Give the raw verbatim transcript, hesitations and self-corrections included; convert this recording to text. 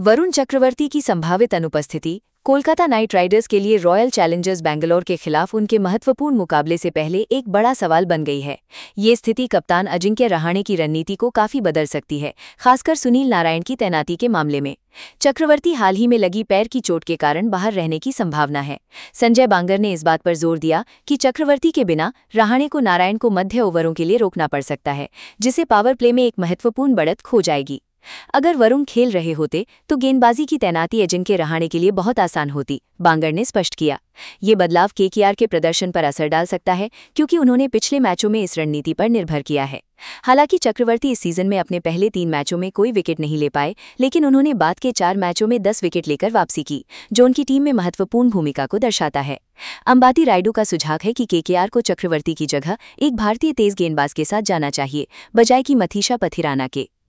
वरुण चक्रवर्ती की संभावित अनुपस्थिति कोलकाता नाइट राइडर्स के लिए रॉयल चैलेंजर्स बैंगलोर के खिलाफ उनके महत्वपूर्ण मुकाबले से पहले एक बड़ा सवाल बन गई है। ये स्थिति कप्तान अजिंक्य रहाणे की रणनीति को काफी बदल सकती है, खासकर सुनील नारायण की तैनाती के मामले में। चक्रवर्ती हाल ही में लगी पैर की चोट के कारण बाहर रहने की संभावना है। संजय बांगर ने इस बात पर जोर दिया कि चक्रवर्ती के बिना रहाणे को नारायण को मध्य ओवरों के लिए रोकना पड़ सकता है, जिससे पावर प्ले में एक महत्वपूर्ण बढ़त खो जाएगी। अगर वरुण खेल रहे होते तो गेंदबाजी की तैनाती अजिंक्य रहाणे के लिए बहुत आसान होती, बांगर ने स्पष्ट किया। ये बदलाव केकेआर के प्रदर्शन पर असर डाल सकता है, क्योंकि उन्होंने पिछले मैचों में इस रणनीति पर निर्भर किया है। हालांकि चक्रवर्ती इस सीजन में अपने पहले तीन मैचों में कोई विकेट नहीं ले पाए, लेकिन उन्होंने बाद के चार मैचों में दस विकेट लेकर वापसी की, जो उनकी टीम में महत्वपूर्ण भूमिका को दर्शाता है। अंबाती रायडू का सुझाव है कि केकेआर को चक्रवर्ती की जगह एक भारतीय तेज गेंदबाज के साथ जाना चाहिए, बजाय कि मथीशा पथिराना के।